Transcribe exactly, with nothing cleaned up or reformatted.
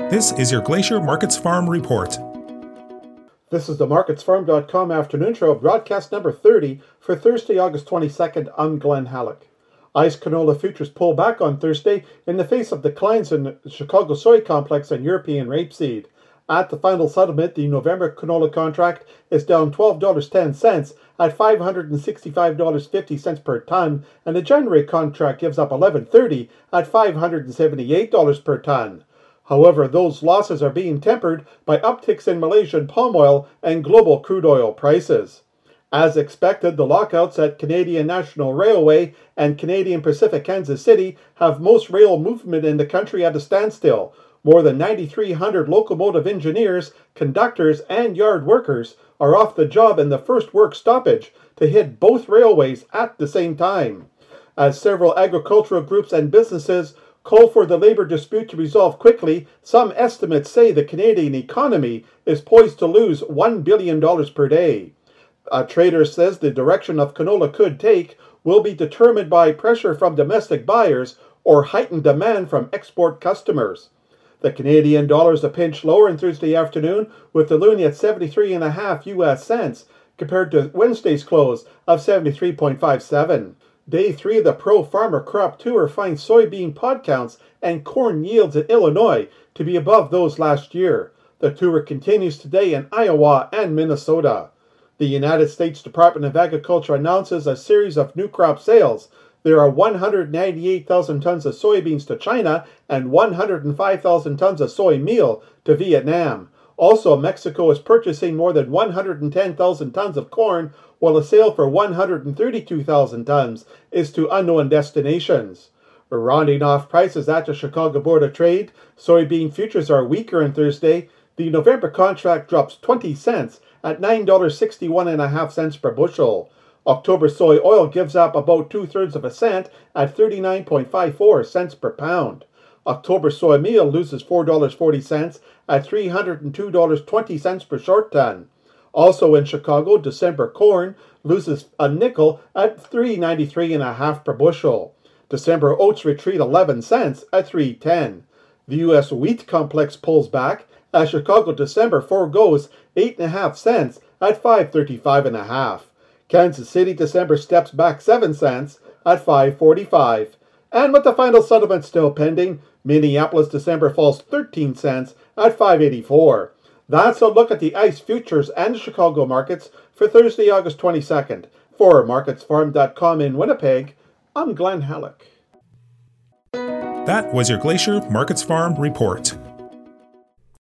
This is your Glacier Markets Farm Report. This is the markets farm dot com afternoon show, broadcast number thirty for Thursday, August twenty-second. I'm Glenn Halleck. ICE canola futures pull back on Thursday in the face of declines in the Chicago soy complex and European rapeseed. At the final settlement, the November canola contract is down twelve dollars and ten cents at five hundred sixty-five dollars and fifty cents per ton, and the January contract gives up eleven thirty at five hundred seventy-eight dollars per ton. However, those losses are being tempered by upticks in Malaysian palm oil and global crude oil prices. As expected, the lockouts at Canadian National Railway and Canadian Pacific Kansas City have most rail movement in the country at a standstill. More than nine thousand three hundred locomotive engineers, conductors, and yard workers are off the job in the first work stoppage to hit both railways at the same time. As several agricultural groups and businesses call for the labor dispute to resolve quickly, some estimates say the Canadian economy is poised to lose one billion dollars per day. A trader says the direction of canola could take will be determined by pressure from domestic buyers or heightened demand from export customers. The Canadian dollar is a pinch lower on Thursday afternoon, with the loonie at seventy-three point five U S cents compared to Wednesday's close of seventy-three point five seven. Day three of the Pro Farmer Crop Tour finds soybean pod counts and corn yields in Illinois to be above those last year. The tour continues today in Iowa and Minnesota. The United States Department of Agriculture announces a series of new crop sales. There are one hundred ninety-eight thousand tons of soybeans to China and one hundred five thousand tons of soy meal to Vietnam. Also, Mexico is purchasing more than one hundred ten thousand tons of corn, while a sale for one hundred thirty-two thousand tons is to unknown destinations. Rounding off prices at the Chicago Board of Trade, soybean futures are weaker on Thursday. The November contract drops twenty cents at nine dollars and sixty-one point five cents per bushel. October soy oil gives up about two-thirds of a cent at thirty-nine point five four cents per pound. October soy meal loses four dollars and forty cents at three hundred two dollars and twenty cents per short ton. Also in Chicago, December corn loses a nickel at three dollars and ninety-three cents per bushel. December oats retreat eleven cents at three dollars and ten cents. The U S wheat complex pulls back as Chicago December forgoes eight point five cents at five dollars and thirty-five cents. Kansas City December steps back seven cents at five dollars and forty-five cents. And with the final settlement still pending, Minneapolis December falls thirteen cents at five dollars and eighty-four cents. That's a look at the ICE futures and the Chicago markets for Thursday, August twenty-second. For markets farm dot com in Winnipeg, I'm Glenn Halleck. That was your Glacier Markets Farm Report.